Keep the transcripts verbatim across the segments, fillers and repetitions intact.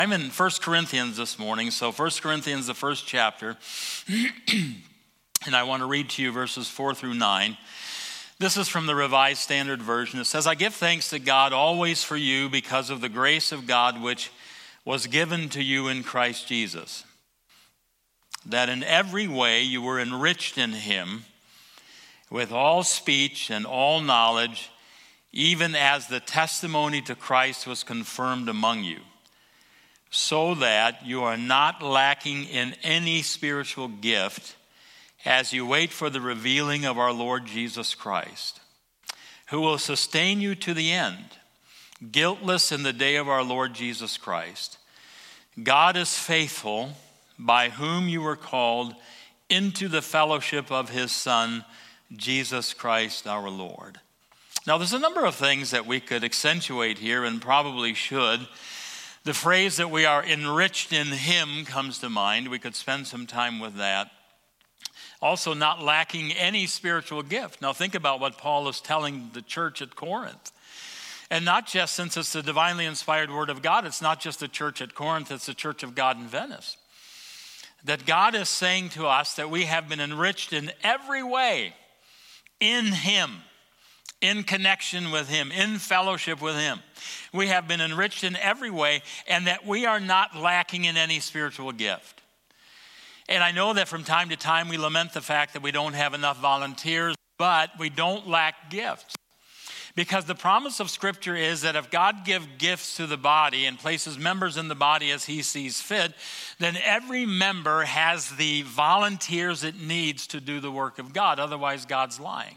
I'm in First Corinthians this morning, so First Corinthians, the first chapter, and I want to read to you verses four through nine. This is from the Revised Standard Version. It says, I give thanks to God always for you because of the grace of God which was given to you in Christ Jesus, that in every way you were enriched in him with all speech and all knowledge, even as the testimony to Christ was confirmed among you, so that you are not lacking in any spiritual gift as you wait for the revealing of our Lord Jesus Christ, who will sustain you to the end, guiltless in the day of our Lord Jesus Christ. God is faithful, by whom you were called into the fellowship of his Son, Jesus Christ our Lord. Now, there's a number of things that we could accentuate here and probably should. The phrase that we are enriched in him comes to mind. We could spend some time with that. Also, not lacking any spiritual gift. Now, think about what Paul is telling the church at Corinth. And not just, since it's the divinely inspired word of God, it's not just the church at Corinth, it's the church of God in Venice. That God is saying to us that we have been enriched in every way in him, in connection with him, in fellowship with him. We have been enriched in every way, and that we are not lacking in any spiritual gift. And I know that from time to time we lament the fact that we don't have enough volunteers, but we don't lack gifts. Because the promise of Scripture is that if God gives gifts to the body and places members in the body as he sees fit, then every member has the volunteers it needs to do the work of God. Otherwise, God's lying.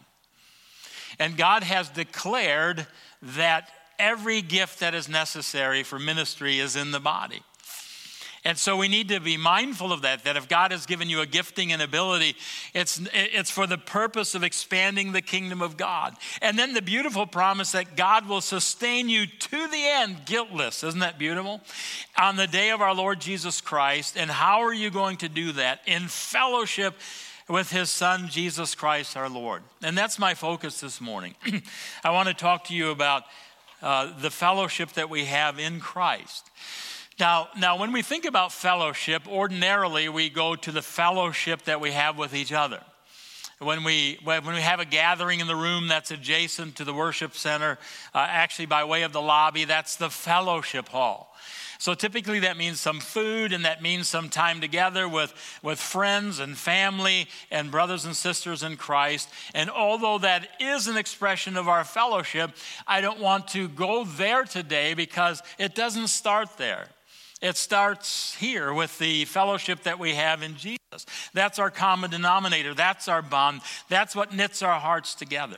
And God has declared that every gift that is necessary for ministry is in the body. And so we need to be mindful of that, that if God has given you a gifting and ability, it's, it's for the purpose of expanding the kingdom of God. And then the beautiful promise that God will sustain you to the end, guiltless. Isn't that beautiful? On the day of our Lord Jesus Christ. And how are you going to do that? In fellowship with his Son, Jesus Christ our Lord. And that's my focus this morning. I want to talk to you about uh, the fellowship that we have in Christ. Now, now, when we think about fellowship, ordinarily we go to the fellowship that we have with each other. When we when we have a gathering in the room that's adjacent to the worship center, uh, actually by way of the lobby, that's the fellowship hall. So typically that means some food, and that means some time together with, with friends and family and brothers and sisters in Christ. And although that is an expression of our fellowship, I don't want to go there today because it doesn't start there. It starts here with the fellowship that we have in Jesus. That's our common denominator. That's our bond. That's what knits our hearts together.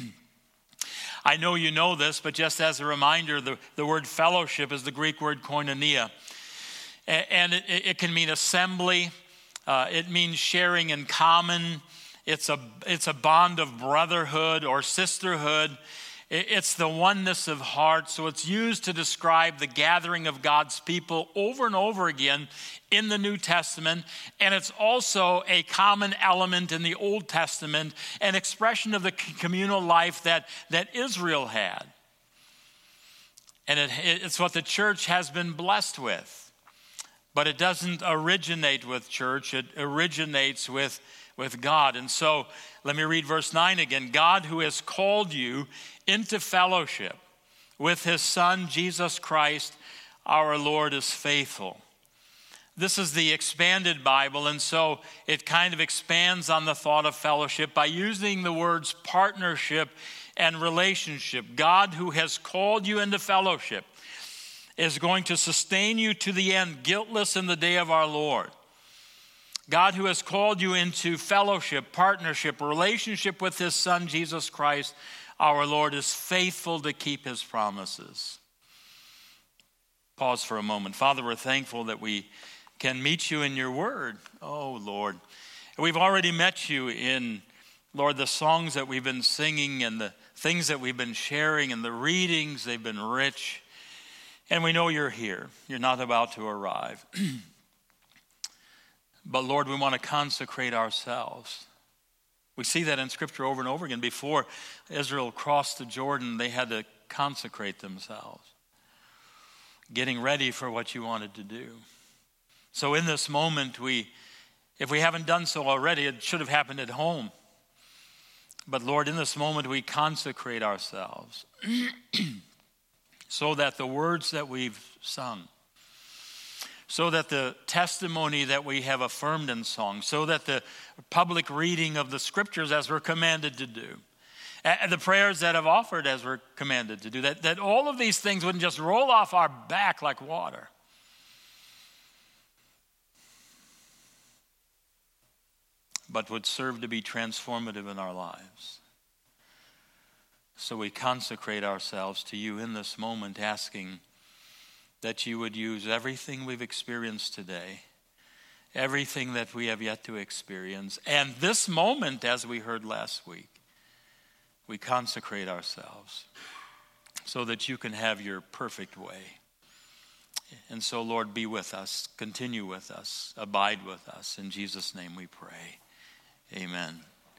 I know you know this, but just as a reminder, the, the word fellowship is the Greek word koinonia. And it, it can mean assembly. Uh, it means sharing in common. It's a, it's a bond of brotherhood or sisterhood. It's the oneness of heart. So it's used to describe the gathering of God's people over and over again in the New Testament. And it's also a common element in the Old Testament, an expression of the communal life that, that Israel had. And it, it's what the church has been blessed with. But it doesn't originate with church. It originates with, with God. And so let me read verse nine again. God, who has called you into fellowship with his Son, Jesus Christ, our Lord, is faithful. This is the expanded Bible, and so it kind of expands on the thought of fellowship by using the words partnership and relationship. God, who has called you into fellowship, is going to sustain you to the end, guiltless in the day of our Lord. God, who has called you into fellowship, partnership, relationship with his Son, Jesus Christ, our Lord, is faithful to keep his promises. Pause for a moment. Father, we're thankful that we can meet you in your word. Oh, Lord. We've already met you in, Lord, the songs that we've been singing and the things that we've been sharing and the readings. They've been rich. And we know you're here. You're not about to arrive. But, Lord, we want to consecrate ourselves. We see that in Scripture over and over again. Before Israel crossed the Jordan, they had to consecrate themselves. getting ready for what you wanted to do. So in this moment, we, if we haven't done so already, it should have happened at home. But Lord, in this moment, we consecrate ourselves so that the words that we've sung, so that the testimony that we have affirmed in song, so that the public reading of the scriptures as we're commanded to do, and the prayers that have offered as we're commanded to do, that, that all of these things wouldn't just roll off our back like water. But would serve to be transformative in our lives. So we consecrate ourselves to you in this moment, asking that you would use everything we've experienced today, everything that we have yet to experience, and this moment, as we heard last week, we consecrate ourselves so that you can have your perfect way. And so, Lord, be with us, continue with us, abide with us. In Jesus' name we pray. Amen.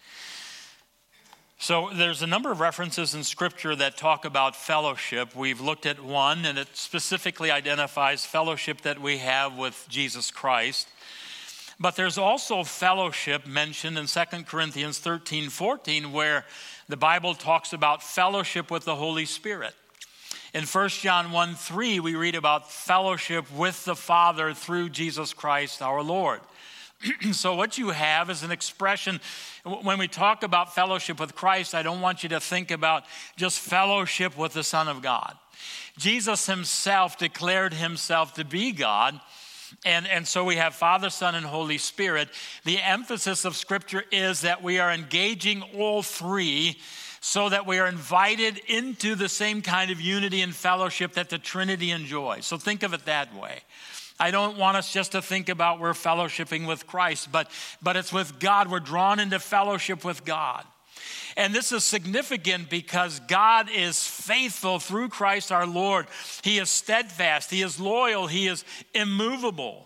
So there's a number of references in Scripture that talk about fellowship. We've looked at one, and it specifically identifies fellowship that we have with Jesus Christ. But there's also fellowship mentioned in Second Corinthians thirteen fourteen, where the Bible talks about fellowship with the Holy Spirit. In First John one three, we read about fellowship with the Father through Jesus Christ our Lord. So what you have is an expression. When we talk about fellowship with Christ, I don't want you to think about just fellowship with the Son of God. Jesus himself declared himself to be God. And, and so we have Father, Son, and Holy Spirit. The emphasis of Scripture is that we are engaging all three so that we are invited into the same kind of unity and fellowship that the Trinity enjoys. So think of it that way. I don't want us just to think about we're fellowshipping with Christ, but, but it's with God. We're drawn into fellowship with God. And this is significant because God is faithful through Christ our Lord. He is steadfast. He is loyal. He is immovable.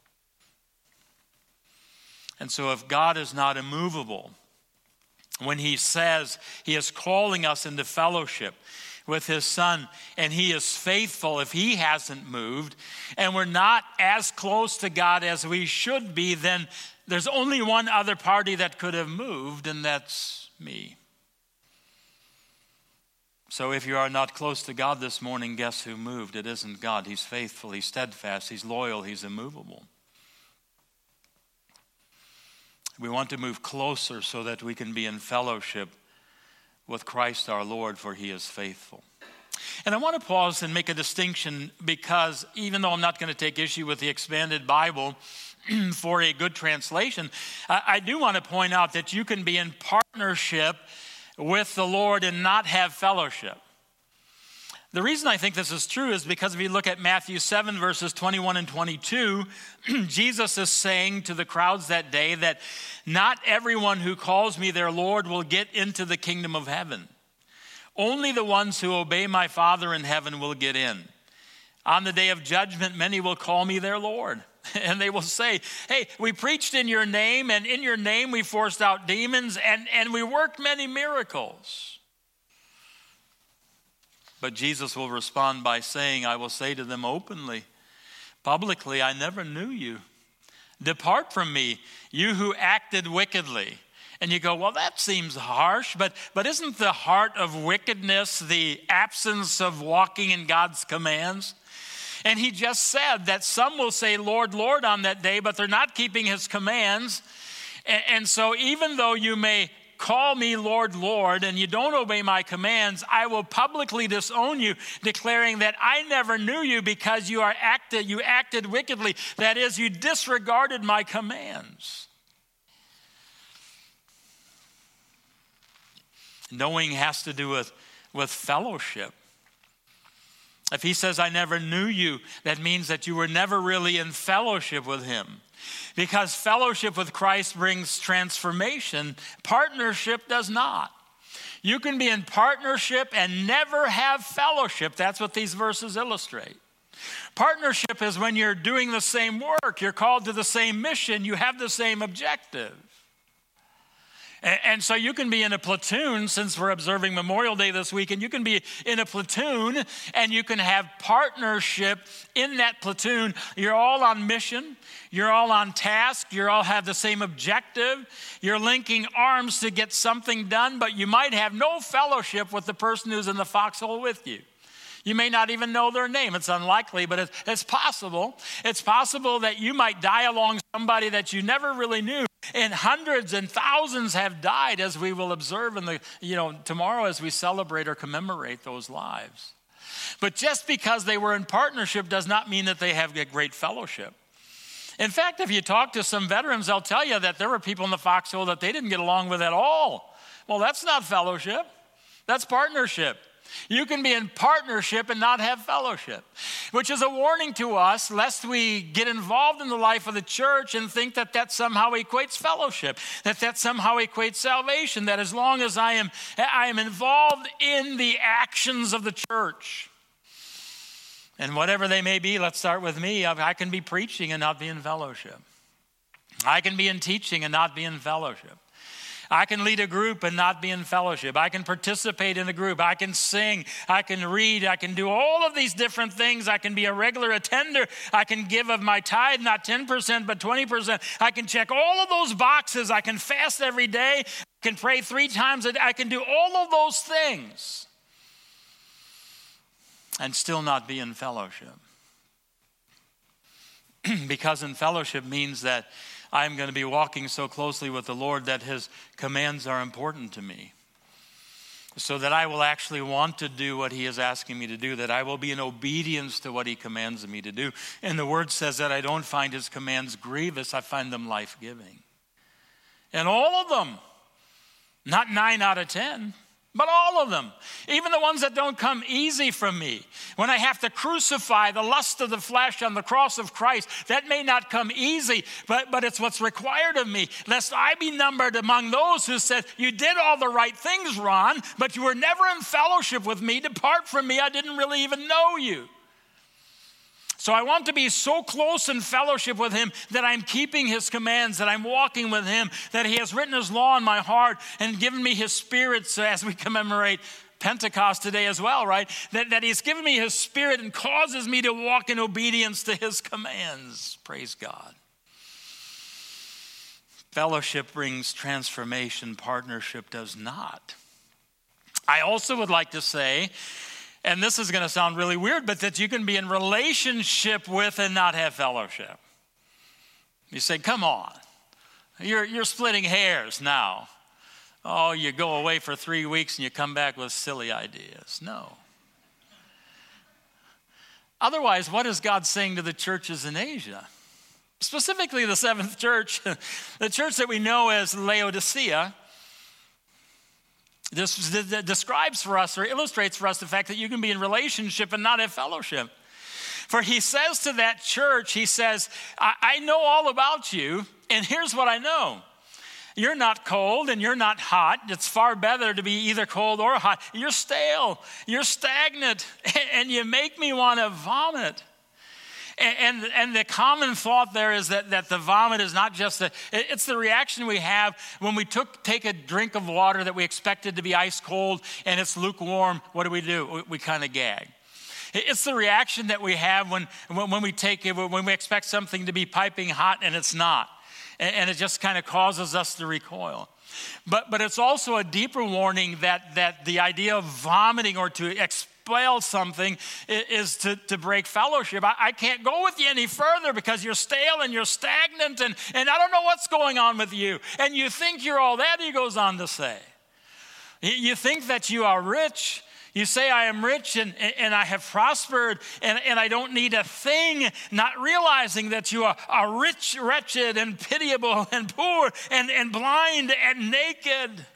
And so if God is not immovable, when he says he is calling us into fellowship with his Son, and he is faithful if he hasn't moved, and we're not as close to God as we should be, then there's only one other party that could have moved, and that's me. So if you are not close to God this morning, guess who moved? It isn't God. He's faithful, he's steadfast, he's loyal, he's immovable. We want to move closer so that we can be in fellowship with Christ our Lord, for he is faithful. And I want to pause and make a distinction, because even though I'm not going to take issue with the expanded Bible for a good translation, I do want to point out that you can be in partnership with the Lord and not have fellowship. The reason I think this is true is because if you look at Matthew seven, verses twenty-one and twenty-two, Jesus is saying to the crowds that day that not everyone who calls me their Lord will get into the kingdom of heaven. Only the ones who obey my Father in heaven will get in. On the day of judgment, many will call me their Lord. And they will say, hey, we preached in your name, and in your name we forced out demons, and, and we worked many miracles. But Jesus will respond by saying, I will say to them openly, publicly, I never knew you. Depart from me, you who acted wickedly. And you go, well, that seems harsh, but, but isn't the heart of wickedness the absence of walking in God's commands? And he just said that some will say, Lord, Lord, on that day, but they're not keeping his commands. And, and so even though you may call me Lord, Lord, and you don't obey my commands, I will publicly disown you, declaring that I never knew you because you are acted, you acted wickedly. That is, you disregarded my commands. Knowing has to do with, with fellowship. If he says, I never knew you, that means that you were never really in fellowship with him. Because fellowship with Christ brings transformation, partnership does not. You can be in partnership and never have fellowship. That's what these verses illustrate. Partnership is when you're doing the same work, you're called to the same mission, you have the same objective. And so you can be in a platoon, since we're observing Memorial Day this week, and you can be in a platoon and you can have partnership in that platoon. You're all on mission. You're all on task. You all have the same objective. You're linking arms to get something done, but you might have no fellowship with the person who's in the foxhole with you. You may not even know their name. It's unlikely, but it's, it's possible. It's possible that you might die along somebody that you never really knew. And hundreds and thousands have died, as we will observe in the, you know, tomorrow as we celebrate or commemorate those lives. But just because they were in partnership does not mean that they have a great fellowship. In fact, if you talk to some veterans, they'll tell you that there were people in the foxhole that they didn't get along with at all. Well, that's not fellowship. That's partnership. You can be in partnership and not have fellowship, which is a warning to us lest we get involved in the life of the church and think that that somehow equates fellowship, that that somehow equates salvation, that as long as I am, I am involved in the actions of the church, and whatever they may be, let's start with me, I can be preaching and not be in fellowship. I can be in teaching and not be in fellowship. I can lead a group and not be in fellowship. I can participate in a group. I can sing. I can read. I can do all of these different things. I can be a regular attender. I can give of my tithe, not ten percent, but twenty percent. I can check all of those boxes. I can fast every day. I can pray three times a day. I can do all of those things and still not be in fellowship. Because in fellowship means that I'm going to be walking so closely with the Lord that his commands are important to me, so that I will actually want to do what he is asking me to do, that I will be in obedience to what he commands me to do. And the word says that I don't find his commands grievous, I find them life-giving. And all of them, not nine out of ten, but all of them, even the ones that don't come easy from me. When I have to crucify the lust of the flesh on the cross of Christ, that may not come easy, but, but it's what's required of me, lest I be numbered among those who said, you did all the right things, Ron, but you were never in fellowship with me. Depart from me. I didn't really even know you. So I want to be so close in fellowship with him that I'm keeping his commands, that I'm walking with him, that he has written his law in my heart and given me his spirit, so as we commemorate Pentecost today as well, right? That, that he's given me his spirit and causes me to walk in obedience to his commands. Praise God. Fellowship brings transformation. Partnership does not. I also would like to say, and this is going to sound really weird, but that you can be in relationship with and not have fellowship. You say, come on, you're, you're splitting hairs now. Oh, you go away for three weeks and you come back with silly ideas. No. Otherwise, what is God saying to the churches in Asia? Specifically the seventh church, the church that we know as Laodicea. This describes for us or illustrates for us the fact that you can be in relationship and not have fellowship. For he says to that church, he says, I, I know all about you, and here's what I know. You're not cold and you're not hot. It's far better to be either cold or hot. You're stale, you're stagnant, and you make me want to vomit. And, and, and the common thought there is that, that the vomit is not just a, it's the reaction we have when we took, take a drink of water that we expected to be ice cold and it's lukewarm. What do we do? We, we kind of gag. It's the reaction that we have when, when, when we take it, when we expect something to be piping hot and it's not. And, and it just kind of causes us to recoil. But, but it's also a deeper warning that, that the idea of vomiting or to expel something is to, to break fellowship. I, I can't go with you any further because you're stale and you're stagnant and, and I don't know what's going on with you. And you think you're all that, he goes on to say. You think that you are rich. You say, I am rich and, and I have prospered and, and I don't need a thing, not realizing that you are, are rich, wretched, and pitiable and poor and, and blind and naked.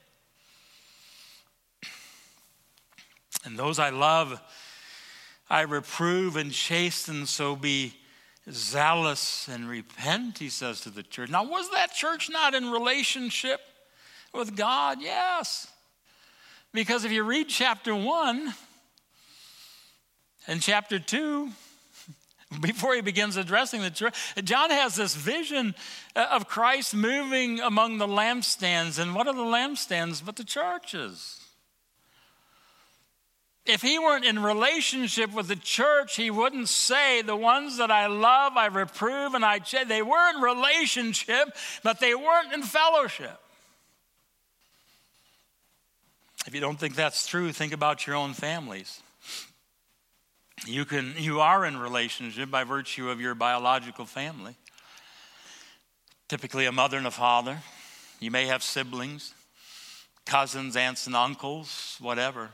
And those I love, I reprove and chasten, so be zealous and repent, he says to the church. Now, was that church not in relationship with God? Yes. Because if you read chapter one and chapter two, before he begins addressing the church. John has this vision of Christ moving among the lampstands. And what are the lampstands but the churches? If he weren't in relationship with the church, he wouldn't say, the ones that I love, I reprove, and I chide. They were in relationship, but they weren't in fellowship. If you don't think that's true, think about your own families. You can, you are in relationship by virtue of your biological family. Typically a mother and a father. You may have siblings, cousins, aunts and uncles, whatever.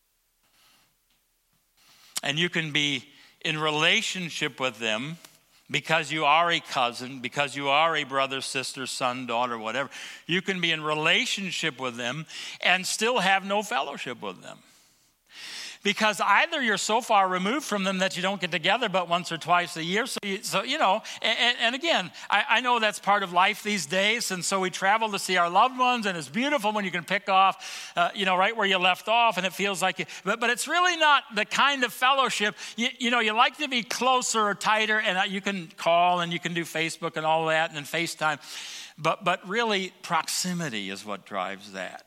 And you can be in relationship with them because you are a cousin, because you are a brother, sister, son, daughter, whatever. You can be in relationship with them and still have no fellowship with them. Because either you're so far removed from them that you don't get together but once or twice a year. So, you, so, you know, and, and again, I, I know that's part of life these days. And so we travel to see our loved ones, and it's beautiful when you can pick off, uh, you know, right where you left off, and it feels like you, but, but it's really not the kind of fellowship. You, you know, you like to be closer or tighter, and you can call and you can do Facebook and all that and then FaceTime. But, but really, proximity is what drives that.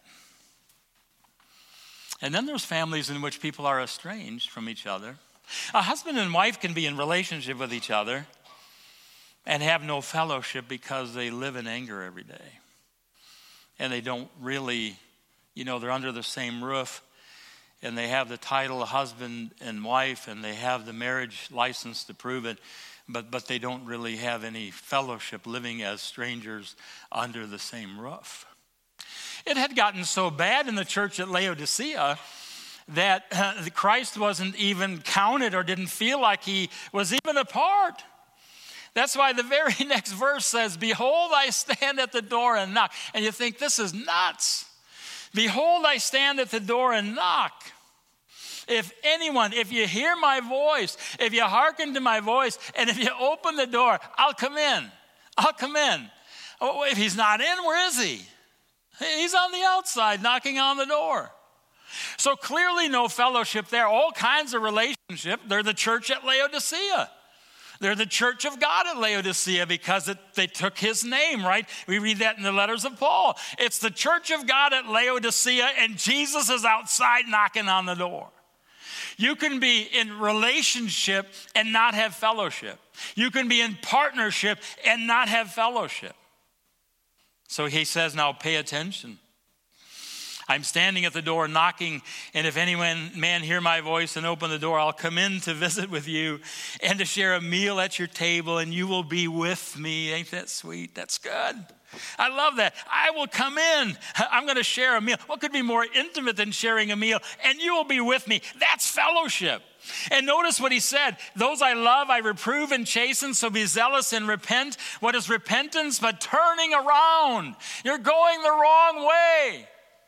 And then there's families in which people are estranged from each other. A husband and wife can be in relationship with each other and have no fellowship because they live in anger every day. And they don't really, you know, they're under the same roof, and they have the title of husband and wife, and they have the marriage license to prove it, but, but they don't really have any fellowship living as strangers under the same roof. It had gotten so bad in the church at Laodicea that uh, Christ wasn't even counted or didn't feel like he was even a part. That's why the very next verse says, behold, I stand at the door and knock. And you think, this is nuts. Behold, I stand at the door and knock. If anyone, if you hear my voice, if you hearken to my voice, and if you open the door, I'll come in. I'll come in. Oh, if he's not in, where is he? He's on the outside knocking on the door. So clearly no fellowship there. All kinds of relationship. They're the church at Laodicea. They're the church of God at Laodicea because it, they took his name, right? We read that in the letters of Paul. It's the church of God at Laodicea, and Jesus is outside knocking on the door. You can be in relationship and not have fellowship. You can be in partnership and not have fellowship. So he says, now pay attention. I'm standing at the door knocking, and if any man hear my voice and open the door, I'll come in to visit with you and to share a meal at your table, and you will be with me. Ain't that sweet? That's good. I love that. I will come in. I'm going to share a meal. What could be more intimate than sharing a meal? And you will be with me. That's fellowship. And notice what he said. Those I love, I reprove and chasten, so be zealous and repent. What is repentance but turning around? You're going the wrong way.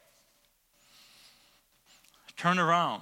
Turn around.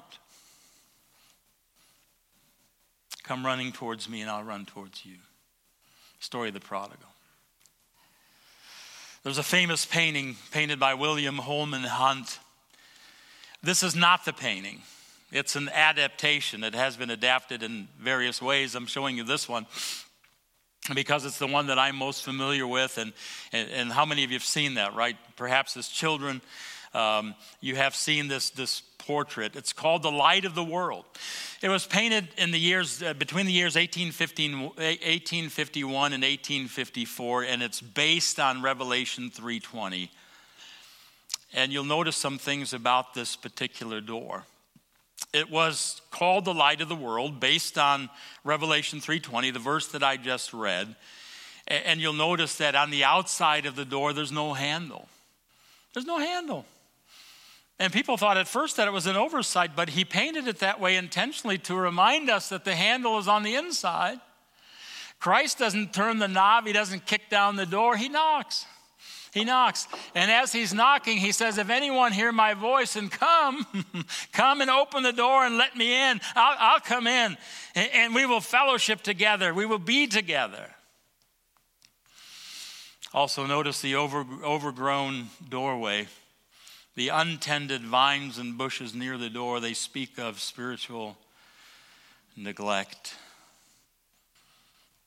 Come running towards me and I'll run towards you. Story of the prodigal. There's a famous painting painted by William Holman Hunt. This is not the painting. It's an adaptation. It has been adapted in various ways. I'm showing you this one because it's the one that I'm most familiar with. And, and, and how many of you have seen that, right? Perhaps as children, um, you have seen this, this portrait. It's called The Light of the World. It was painted in the years uh, between the years eighteen fifty-one and eighteen fifty-four, and it's based on Revelation three twenty. And you'll notice some things about this particular door. It was called The Light of the World based on Revelation three twenty, the verse that I just read. And you'll notice that on the outside of the door, there's no handle. There's no handle. And people thought at first that it was an oversight, but he painted it that way intentionally to remind us that the handle is on the inside. Christ doesn't turn the knob. He doesn't kick down the door. He knocks. He knocks. And as he's knocking, he says, if anyone hear my voice and come, come and open the door and let me in, I'll, I'll come in and we will fellowship together. We will be together. Also notice the over, overgrown doorway. The untended vines and bushes near the door, they speak of spiritual neglect.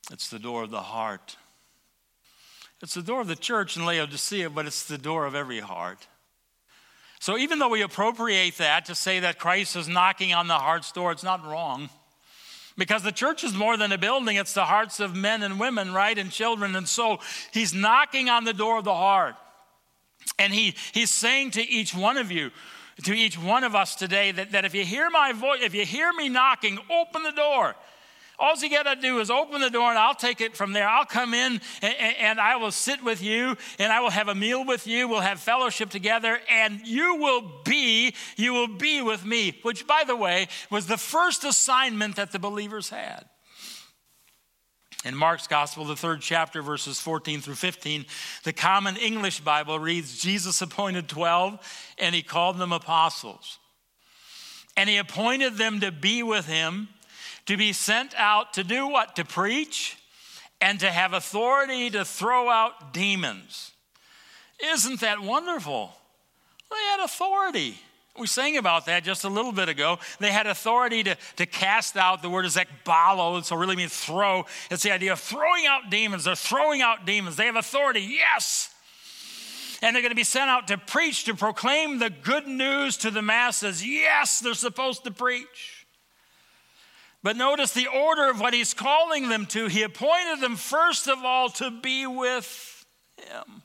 It's the door of the heart. It's the door of the church in Laodicea, but it's the door of every heart. So even though we appropriate that to say that Christ is knocking on the heart's door, it's not wrong. Because the church is more than a building. It's the hearts of men and women, right, and children. And so he's knocking on the door of the heart. And he, he's saying to each one of you, to each one of us today, that, that if you hear my voice, if you hear me knocking, open the door. All you got to do is open the door and I'll take it from there. I'll come in and, and I will sit with you and I will have a meal with you. We'll have fellowship together and you will be, you will be with me. Which, by the way, was the first assignment that the believers had. In Mark's Gospel, the third chapter, verses fourteen through fifteen, the Common English Bible reads, Jesus appointed twelve and he called them apostles. And he appointed them to be with him, to be sent out to do what? To preach and to have authority to throw out demons. Isn't that wonderful? They had authority. We sang about that just a little bit ago. They had authority to, to cast out. The word is ekbalo, so really means throw. It's the idea of throwing out demons. They're throwing out demons. They have authority, yes. And they're going to be sent out to preach, to proclaim the good news to the masses. Yes, they're supposed to preach. But notice the order of what he's calling them to. He appointed them first of all to be with him,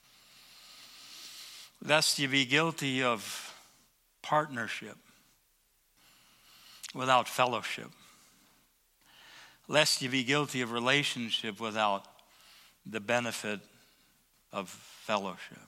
lest you be guilty of partnership without fellowship, lest you be guilty of relationship without the benefit of fellowship.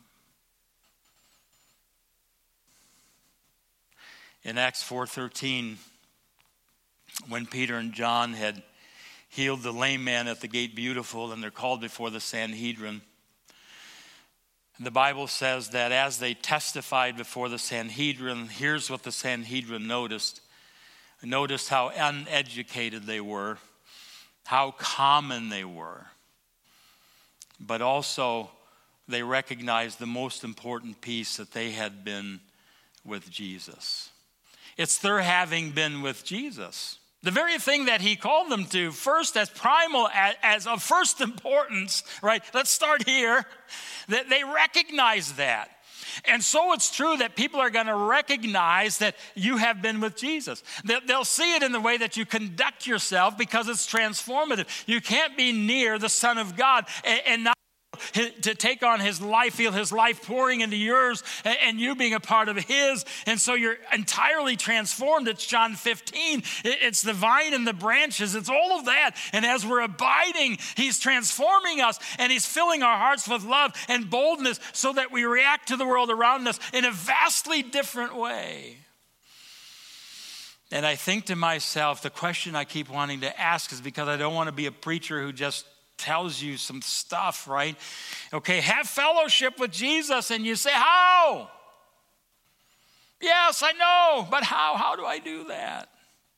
In Acts four thirteen, when Peter and John had healed the lame man at the gate beautiful and they're called before the Sanhedrin, the Bible says that as they testified before the Sanhedrin, here's what the Sanhedrin noticed. Noticed how uneducated they were, how common they were, but also they recognized the most important piece, that they had been with Jesus. It's their having been with Jesus. The very thing that he called them to, first as primal, as, as of first importance, right? Let's start here. That they recognize that. And so it's true that people are going to recognize that you have been with Jesus. They'll see it in the way that you conduct yourself because it's transformative. You can't be near the Son of God and, and not to take on his life, feel his life pouring into yours and you being a part of his. And so you're entirely transformed. It's John fifteen. It's the vine and the branches. It's all of that. And as we're abiding, he's transforming us and he's filling our hearts with love and boldness so that we react to the world around us in a vastly different way. And I think to myself, the question I keep wanting to ask is because I don't want to be a preacher who just tells you some stuff, right? Okay, have fellowship with Jesus, and you say, how? Yes, I know, but how? How do I do that?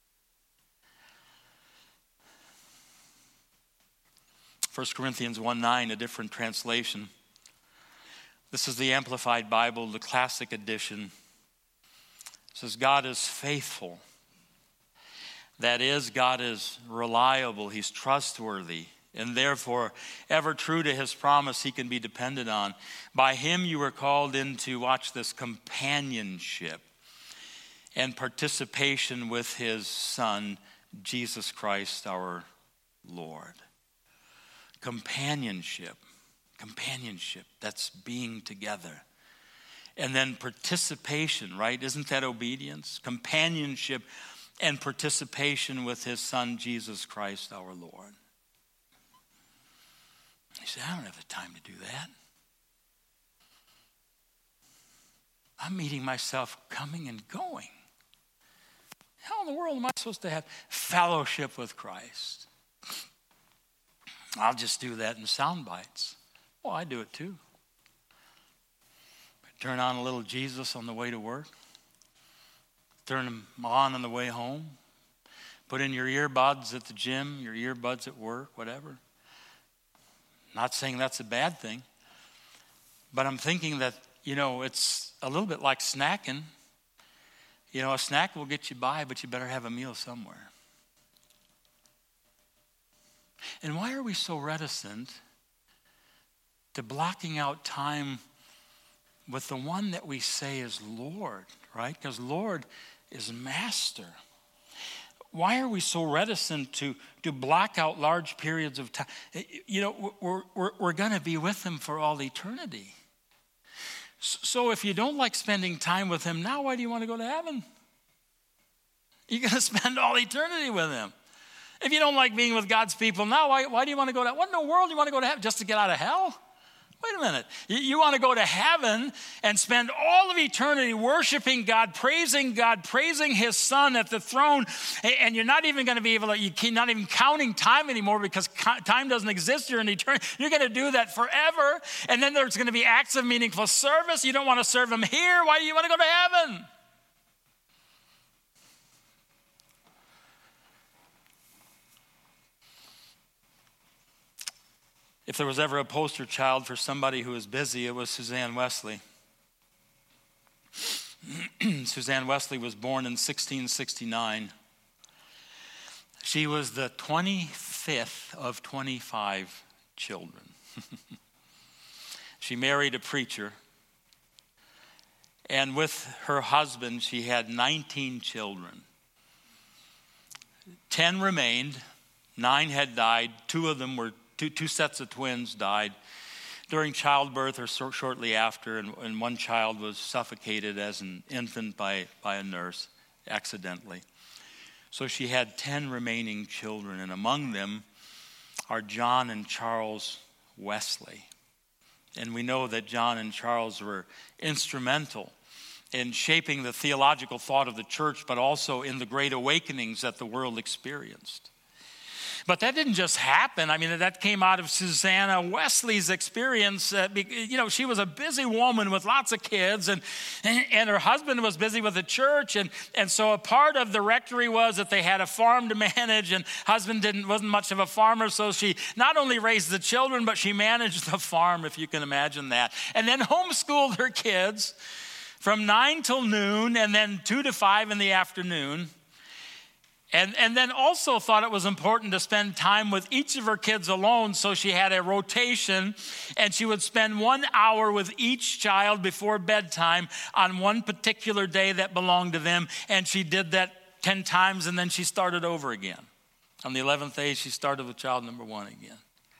First Corinthians one nine, a different translation. This is the Amplified Bible, the classic edition. It says, God is faithful. That is, God is reliable. He's trustworthy. And therefore, ever true to his promise, he can be depended on. By him you were called into, watch this, companionship and participation with his Son, Jesus Christ our Lord. Companionship, companionship, that's being together. And then participation, right? Isn't that obedience? Companionship and participation with his Son, Jesus Christ our Lord. He said, I don't have the time to do that. I'm meeting myself coming and going. How in the world am I supposed to have fellowship with Christ? I'll just do that in sound bites. Well, I do it too. Turn on a little Jesus on the way to work. Turn him on on the way home. Put in your earbuds at the gym, your earbuds at work, whatever. Not saying that's a bad thing, but I'm thinking that, you know, it's a little bit like snacking. You know, a snack will get you by, but you better have a meal somewhere. And why are we so reticent to blocking out time with the one that we say is Lord, right? Because Lord is master. Why are we so reticent to, to block out large periods of time? You know, we're, we're, we're going to be with him for all eternity. So if you don't like spending time with him now, why do you want to go to heaven? You're going to spend all eternity with him. If you don't like being with God's people now, why, why do you want to go to, what in the world do you want to go to heaven? Just to get out of hell? Wait a minute. You, you want to go to heaven and spend all of eternity worshiping God, praising God, praising his son at the throne, and you're not even going to be able to, you're not even counting time anymore because time doesn't exist here in eternity. You're going to do that forever, and then there's going to be acts of meaningful service. You don't want to serve him here. Why do you want to go to heaven? If there was ever a poster child for somebody who was busy, it was Suzanne Wesley. Suzanne Wesley was born in sixteen sixty-nine. She was the twenty-fifth of twenty-five children. She married a preacher. And with her husband, she had nineteen children. Ten remained. Nine had died. Two of them were Two, two sets of twins died during childbirth or so, shortly after, and, and one child was suffocated as an infant by, by a nurse accidentally. So she had ten remaining children, and among them are John and Charles Wesley. And we know that John and Charles were instrumental in shaping the theological thought of the church, but also in the great awakenings that the world experienced. But that didn't just happen. I mean, that came out of Susanna Wesley's experience. Uh, you know, she was a busy woman with lots of kids, and, and her husband was busy with the church. And, and so a part of the rectory was that they had a farm to manage, and husband didn't wasn't much of a farmer, so she not only raised the children, but she managed the farm, if you can imagine that. And then homeschooled her kids from nine till noon, and then two to five in the afternoon. And, and then also thought it was important to spend time with each of her kids alone, so she had a rotation, and she would spend one hour with each child before bedtime on one particular day that belonged to them, and she did that ten times, and then she started over again. On the eleventh day, she started with child number one again.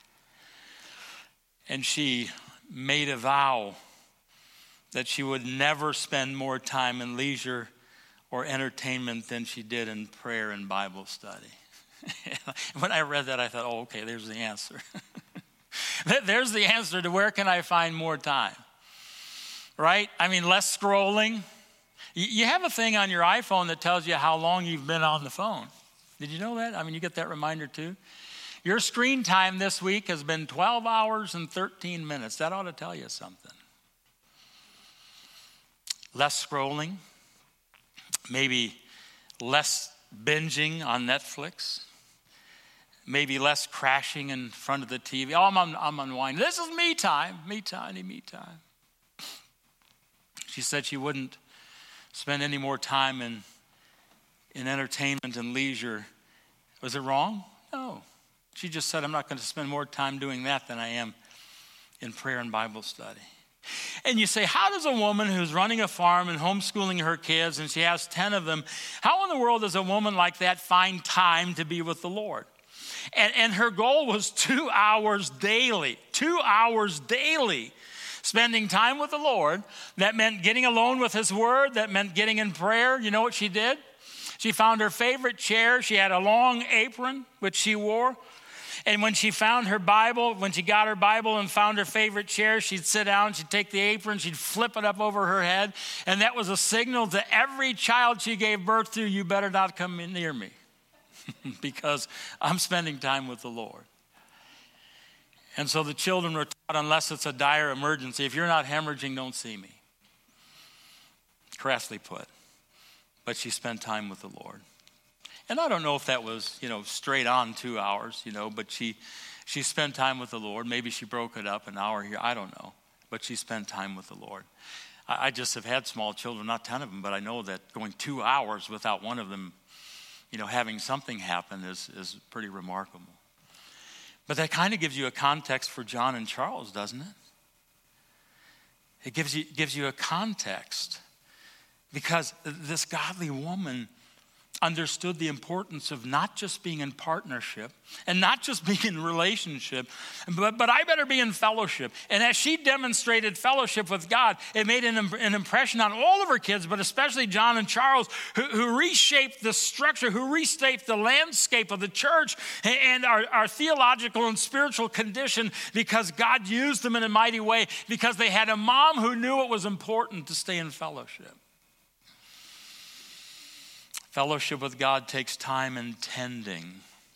And she made a vow that she would never spend more time in leisure or entertainment than she did in prayer and Bible study. When I read that, I thought, oh, okay, there's the answer. There's the answer to where can I find more time, right? I mean, less scrolling. You have a thing on your iPhone that tells you how long you've been on the phone. Did you know that? I mean, you get that reminder too. Your screen time this week has been twelve hours and thirteen minutes. That ought to tell you something. Less scrolling. Maybe less binging on Netflix. Maybe less crashing in front of the T V. Oh, I'm, un- I'm unwinding. This is me time. Me time, me time. She said she wouldn't spend any more time in, in entertainment and leisure. Was it wrong? No. She just said, I'm not going to spend more time doing that than I am in prayer and Bible study. And you say, how does a woman who's running a farm and homeschooling her kids, and she has ten of them, how in the world does a woman like that find time to be with the Lord? And, and her goal was two hours daily, two hours daily, spending time with the Lord. That meant getting alone with his word. That meant getting in prayer. You know what she did? She found her favorite chair. She had a long apron, which she wore. And when she found her Bible, when she got her Bible and found her favorite chair, she'd sit down, she'd take the apron, she'd flip it up over her head. And that was a signal to every child she gave birth to, you better not come in near me because I'm spending time with the Lord. And so the children were taught, unless it's a dire emergency, if you're not hemorrhaging, don't see me. Crassly put. But she spent time with the Lord. And I don't know if that was, you know, straight on two hours, you know, but she she spent time with the Lord. Maybe she broke it up an hour here. I don't know. But she spent time with the Lord. I, I just have had small children, not ten of them, but I know that going two hours without one of them, you know, having something happen is, is pretty remarkable. But that kind of gives you a context for John and Charles, doesn't it? It gives you, gives you a context because this godly woman understood the importance of not just being in partnership and not just being in relationship, but, but I better be in fellowship. And as she demonstrated fellowship with God, it made an, an impression on all of her kids, but especially John and Charles, who, who reshaped the structure, who reshaped the landscape of the church and our, our theological and spiritual condition because God used them in a mighty way because they had a mom who knew it was important to stay in fellowship. Fellowship with God takes time and tending.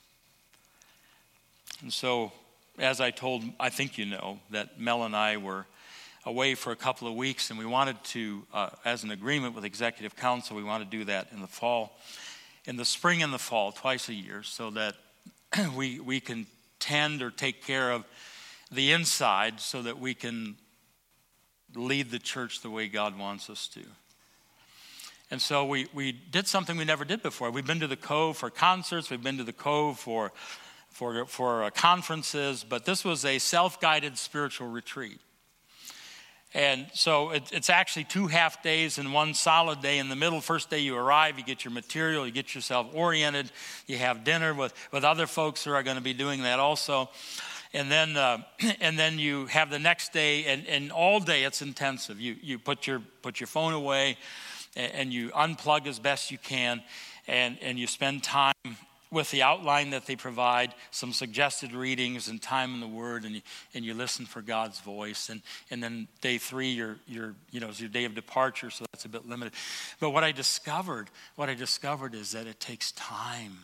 And so, as I told, I think you know, that Mel and I were away for a couple of weeks, and we wanted to, uh, as an agreement with Executive Council, we want to do that in the fall, in the spring and the fall, twice a year, so that we we can tend or take care of the inside so that we can lead the church the way God wants us to. And so we, we did something we never did before. We've been to the Cove for concerts. We've been to the Cove for, for, for uh, conferences. But this was a self-guided spiritual retreat. And so it, it's actually two half days and one solid day in the middle. First day you arrive, you get your material, you get yourself oriented. You have dinner with, with other folks who are going to be doing that also. And then uh, and then you have the next day, and, and all day it's intensive. You, you put your put your phone away, and you unplug as best you can, and, and you spend time with the outline that they provide, some suggested readings and time in the Word, and you, and you listen for God's voice. And, and then day three, your your you know, is your day of departure, so that's a bit limited. But what I discovered, what I discovered is that it takes time.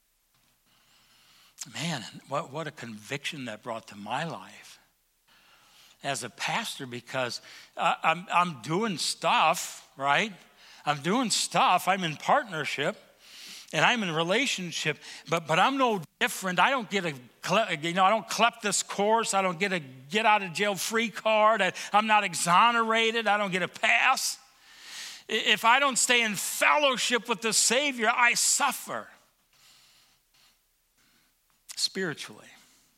Man, what, what a conviction that brought to my life as a pastor, because uh, I'm I'm doing stuff, right? I'm doing stuff, I'm in partnership, and I'm in relationship, but but I'm no different. I don't get a, you know, I don't collect this course. I don't get a get out of jail free card. I, I'm not exonerated. I don't get a pass. If I don't stay in fellowship with the Savior, I suffer spiritually.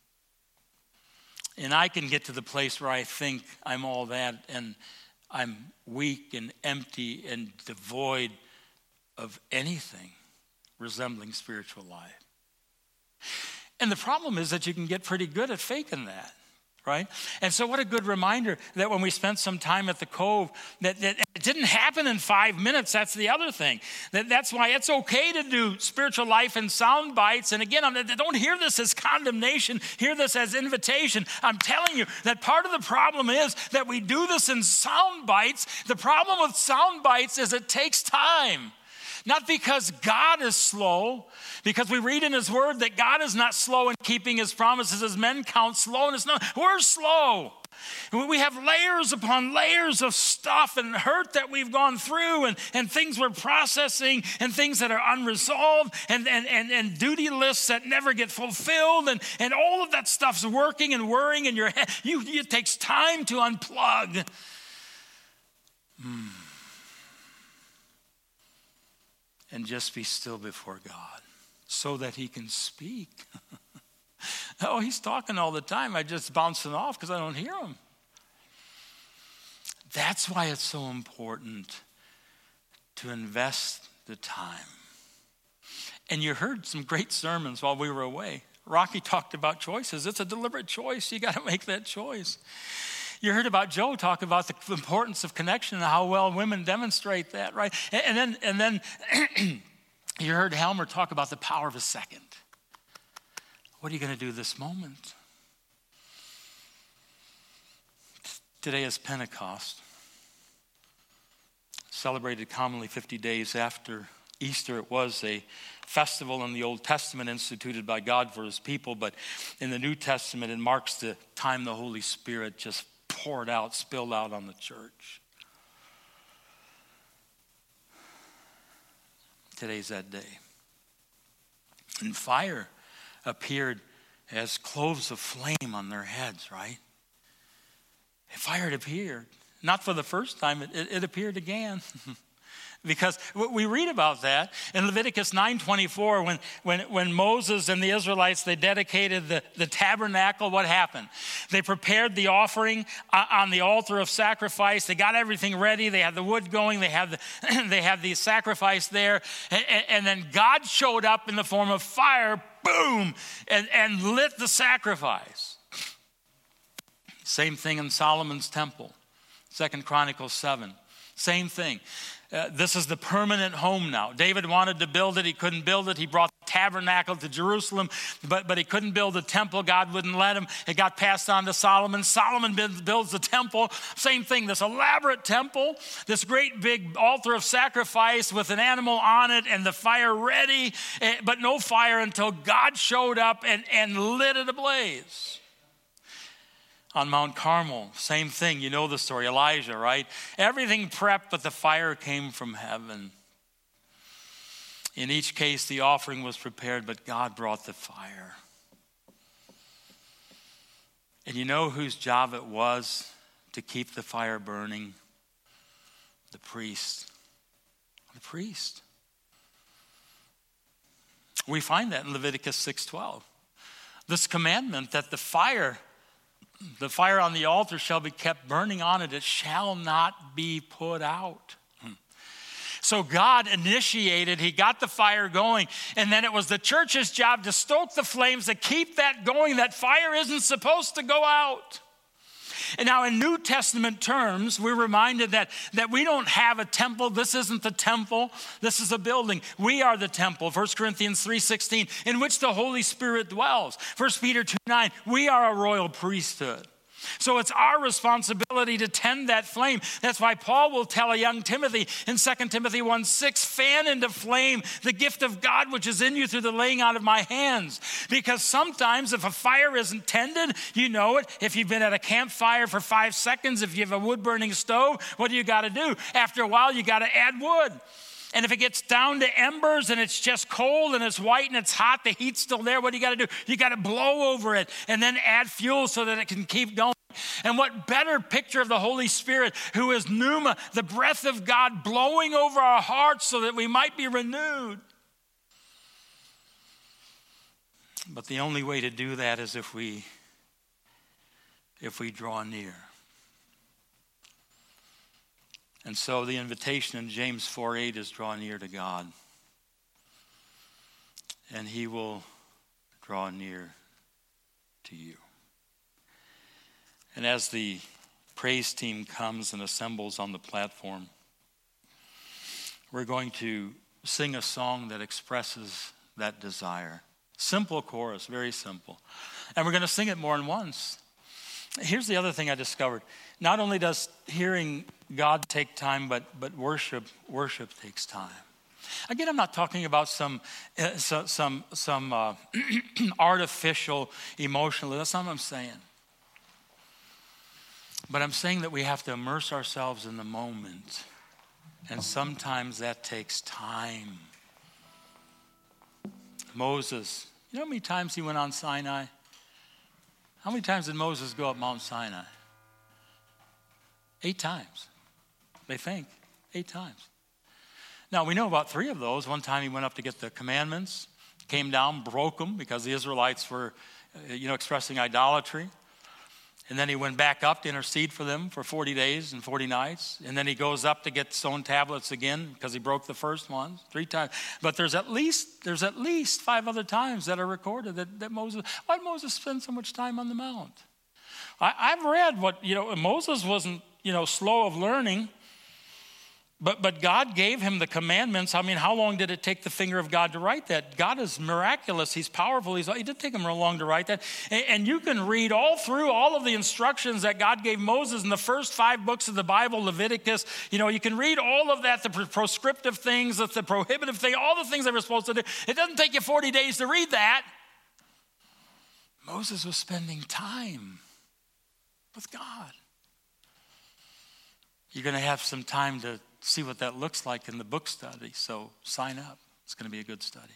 And I can get to the place where I think I'm all that, and I'm weak and empty and devoid of anything resembling spiritual life. And the problem is that you can get pretty good at faking that, right? And so what a good reminder that when we spent some time at the Cove, that, that it didn't happen in five minutes. That's the other thing. That, that's why it's okay to do spiritual life in sound bites. And again, don't hear this as condemnation. Hear this as invitation. I'm telling you that part of the problem is that we do this in sound bites. The problem with sound bites is it takes time. Not because God is slow, because we read in his word that God is not slow in keeping his promises as men count slowness. No, we're slow. We have layers upon layers of stuff and hurt that we've gone through, and, and things we're processing, and things that are unresolved, and, and, and, and duty lists that never get fulfilled, and, and all of that stuff's working and worrying in your head. You, it takes time to unplug. Hmm. And just be still before God so that he can speak. Oh, he's talking all the time. I just bouncing off because I don't hear him. That's why it's so important to invest the time. And you heard some great sermons while we were away. Rocky talked about choices. It's a deliberate choice. You got to make that choice. You heard about Joe talk about the importance of connection and how well women demonstrate that, right? And then, and then you heard Helmer talk about the power of a second. What are you going to do this moment? Today is Pentecost, celebrated commonly fifty days after Easter. It was a festival in the Old Testament instituted by God for his people, but in the New Testament, it marks the time the Holy Spirit just poured out, spilled out on the church. Today's that day. And fire appeared as cloves of flame on their heads, right? Fire had appeared. Not for the first time, it, it, it appeared again. Because we read about that in Leviticus nine twenty-four, when, when, when Moses and the Israelites, they dedicated the, the tabernacle, what happened? They prepared the offering on the altar of sacrifice. They got everything ready. They had the wood going. They had the, they had the sacrifice there. And, and then God showed up in the form of fire, boom, and, and lit the sacrifice. Same thing in Solomon's temple, Second Chronicles seven. Same thing. Uh, this is the permanent home now. David wanted to build it. He couldn't build it. He brought the tabernacle to Jerusalem, but, but he couldn't build the temple. God wouldn't let him. It got passed on to Solomon. Solomon builds the temple. Same thing, this elaborate temple, this great big altar of sacrifice with an animal on it and the fire ready, but no fire until God showed up and, and lit it ablaze. On Mount Carmel, same thing. You know the story, Elijah, right? Everything prepped, but the fire came from heaven. In each case, the offering was prepared, but God brought the fire. And you know whose job it was to keep the fire burning? The priest. The priest. We find that in Leviticus six twelve. This commandment that the fire The fire on the altar shall be kept burning on it. It shall not be put out. So God initiated, he got the fire going, and then it was the church's job to stoke the flames, to keep that going. That fire isn't supposed to go out. And now in New Testament terms, we're reminded that, that we don't have a temple. This isn't the temple. This is a building. We are the temple, First Corinthians three sixteen, in which the Holy Spirit dwells. First Peter two nine, we are a royal priesthood. So it's our responsibility to tend that flame. That's why Paul will tell a young Timothy in Second Timothy one six, fan into flame the gift of God which is in you through the laying out of my hands. Because sometimes if a fire isn't tended, you know it. If you've been at a campfire for five seconds, if you have a wood-burning stove, what do you got to do? After a while, you got to add wood. And if it gets down to embers and it's just cold and it's white and it's hot, the heat's still there, what do you got to do? You got to blow over it and then add fuel so that it can keep going. And what better picture of the Holy Spirit, who is pneuma, the breath of God blowing over our hearts so that we might be renewed. But the only way to do that is if we, if we draw near. And so the invitation in James four eight is draw near to God, and he will draw near to you. And as the praise team comes and assembles on the platform, we're going to sing a song that expresses that desire. Simple chorus, very simple. And we're going to sing it more than once. Here's the other thing I discovered. Not only does hearing God take time, but but worship worship takes time. Again, I'm not talking about some uh, so, some some uh, artificial emotional. That's not what I'm saying. But I'm saying that we have to immerse ourselves in the moment, and sometimes that takes time. Moses, you know how many times he went on Sinai? How many times did Moses go up Mount Sinai? Eight times. They think. Eight times. Now, we know about three of those. One time he went up to get the commandments, came down, broke them because the Israelites were, you know, expressing idolatry. And then he went back up to intercede for them for forty days and forty nights. And then he goes up to get stone tablets again because he broke the first ones three times. But there's at least there's at least five other times that are recorded that, that Moses, why did Moses spend so much time on the mount? I, I've read what, you know, Moses wasn't, you know, slow of learning. But but God gave him the commandments. I mean, how long did it take the finger of God to write that? God is miraculous. He's powerful. He's, it didn't take him real long to write that. And, and you can read all through all of the instructions that God gave Moses in the first five books of the Bible, Leviticus. You know, you can read all of that, the proscriptive things, the prohibitive things, all the things they were supposed to do. It doesn't take you forty days to read that. Moses was spending time with God. You're going to have some time to see what that looks like in the book study, so sign up. It's going to be a good study.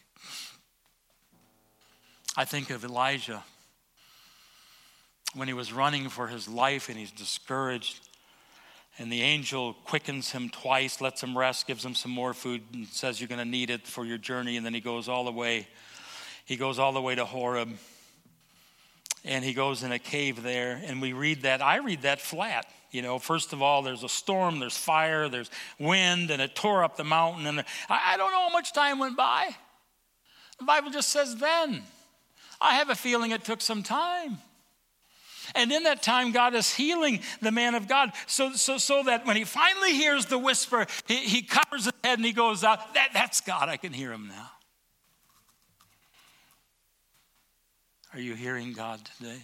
I think of Elijah when he was running for his life and he's discouraged. And the angel quickens him twice, lets him rest, gives him some more food, and says you're going to need it for your journey. And then he goes all the way. He goes all the way to Horeb. And he goes in a cave there. And we read that. I read that flat. You know, first of all, there's a storm, there's fire, there's wind, and it tore up the mountain. And I, I don't know how much time went by. The Bible just says then. I have a feeling it took some time. And in that time, God is healing the man of God so, so, so that when he finally hears the whisper, he, he covers his head and he goes out, that, that's God, I can hear him now. Are you hearing God today?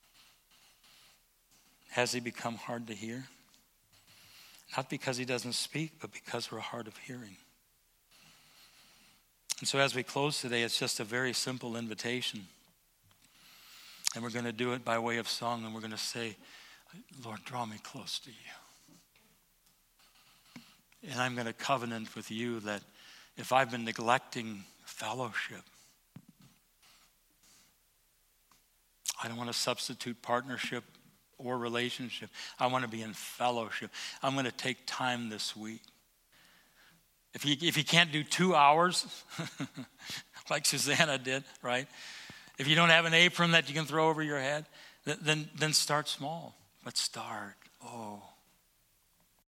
Has he become hard to hear? Not because he doesn't speak, but because we're hard of hearing. And so as we close today, it's just a very simple invitation. And we're going to do it by way of song, and we're going to say, Lord, draw me close to you. And I'm going to covenant with you that if I've been neglecting fellowship, I don't want to substitute partnership or relationship. I want to be in fellowship. I'm going to take time this week. If you, if you can't do two hours, like Susanna did, right? If you don't have an apron that you can throw over your head, then, then start small. But start. Oh,